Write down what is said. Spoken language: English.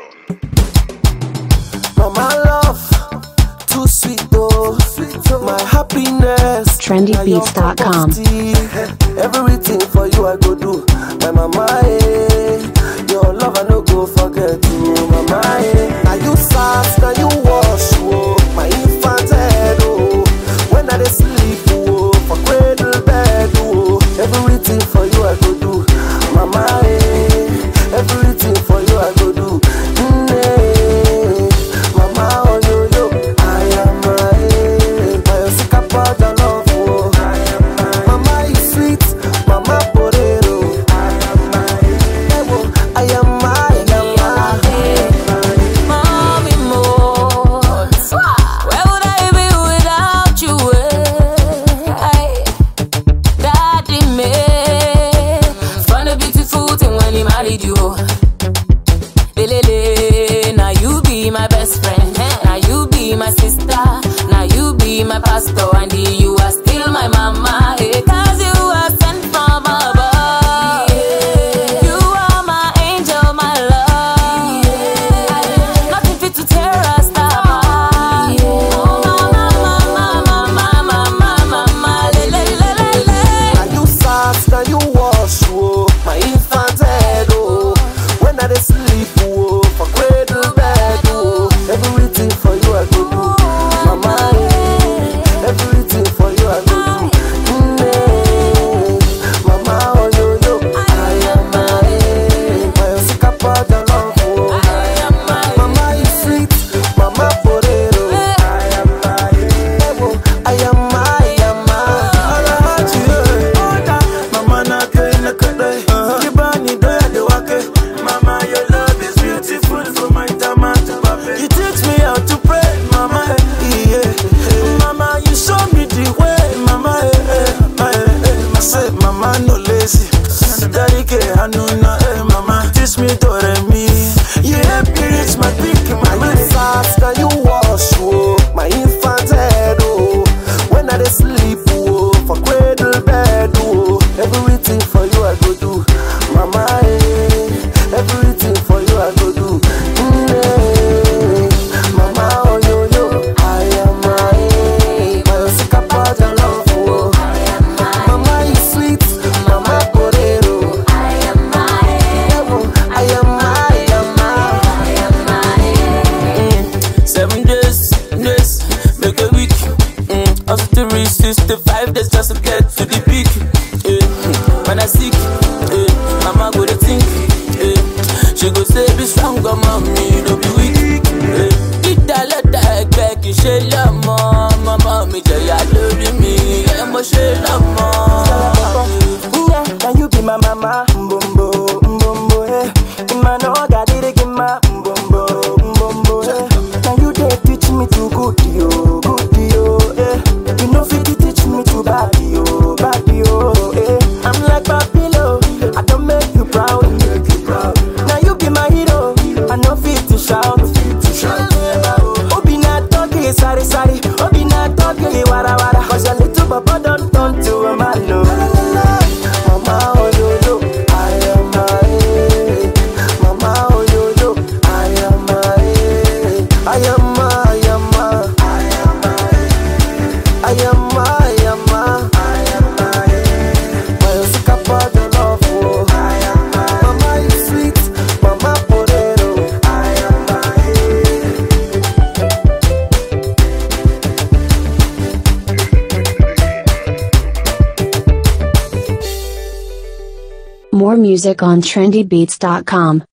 Mama love, too sweet though. My happiness, trendybeats.com. Everything for you I go do. My mama, your love I no go forget you. Mama, now you fast, now you wash, oh. My infant head, oh. When I dey sleep, oh. For cradle bed, oh. Everything for you I go do. Mama, everything for you I go do. Mama, oh yo yo, I am my sick about the love, oh. Mama is sweet, mama potato. I am Mommy more. Where would I be without you? Daddy me. Found a beautiful thing when he married you. Lele, now you be my best friend. Now you be my sister. Now you be my pastor. And you are still my mama. Cause you are sent from above. You are my angel, my love. Nothing fit to tear us apart. Mama, lele. now you fast, now you wash, oh. My infant head, oh. When I dey sleep, oh. For cradle bed, oh. Everything for you I go do. Mama, everything for you I go do. Mama, oh yo yo, I am my sick about the love, oh. Mama is sweet, mama potato. I am Mama na kena kade, kibani doya de wake. Mama, your love is beautiful from my tama to pape. You teach me how to pray, mama, yeah. Mama, you show me the way, mama, I say, mama no lazy. Daddy ke hanuna, mama, teach me to me. You help me reach my peak, mama. You fast, now you wash, oh. My infant head, oh. When I dey sleep, oh. For cradle bed, oh. Everything for you I go do. Mama, everything for you I go do. Mama, oh yo yo, I am my sick about the love, oh. Mama is sweet, mama potato. I am my 7 days, make a week. After 365 days just to get to the peak. When I sick, mama go to think. She go say be stronger, mommy, don't be weak. It a lot of back, she love mama, me tell ya love me, I'm a she love Now you be my mama, mbombo, mbombo, Ima no gadi de gima, mbombo, mbombo, Now you dey teach me to good yo, You know fit to teach me to bad yo, I'm like Papilo, I don't make you proud. Now you be my hero, I know fit to shout. Obi na talkie, sorry, Obi na talkie, wara. Cause your little papa don't turn to a man, no. Mama, oh yo yo, I am my. Mama, oh yo yo, I am my. I am my. My sick about the love, oh. Mama is sweet, mama potato. More music on trendybeats.com.